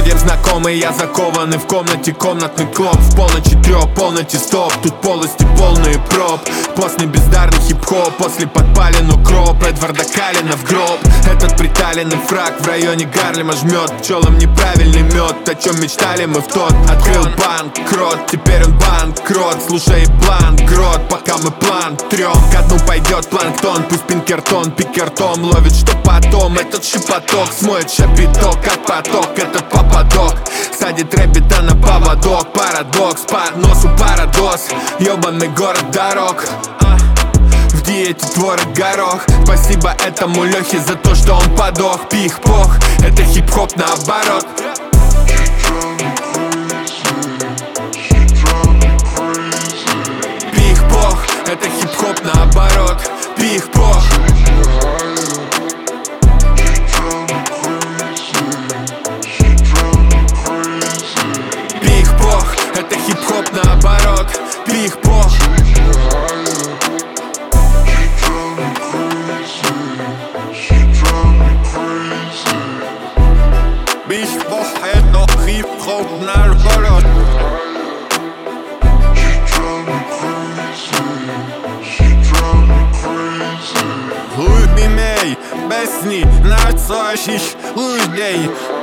Всем знакомый, я закованный в комнате, комнатный клоп. В полночи трёп, полноте стоп, тут полости полные проб. После бездарный хип-хоп, после подпален укроп. Эдварда Калина в гроб. Этот приталенный фраг в районе Гарлема жмет пчелам неправильный мед. О чем мечтали мы в тот. Открыл банк, крот, теперь он банкрот. Слушай бланк, грот, пока мы план трём. Ко дну пойдет планктон, пусть Пинкертон пикертом ловит, что потом этот шепоток смоет шапиток, как поток. Этот попадок садит рэббита на поводок. Парадокс, по носу парадос. Ёбаный город дорог, в диете творог горох. Спасибо этому Лёхе за то, что он подох. Пих-пох, это хип-хоп наоборот. Пих-пох, это хип-хоп наоборот. Пих-пох. Пих-пох, это хип-хоп наоборот. Пих-пох. Пих-пох, это хип-хоп наоборот. Любимей песни на своих людей.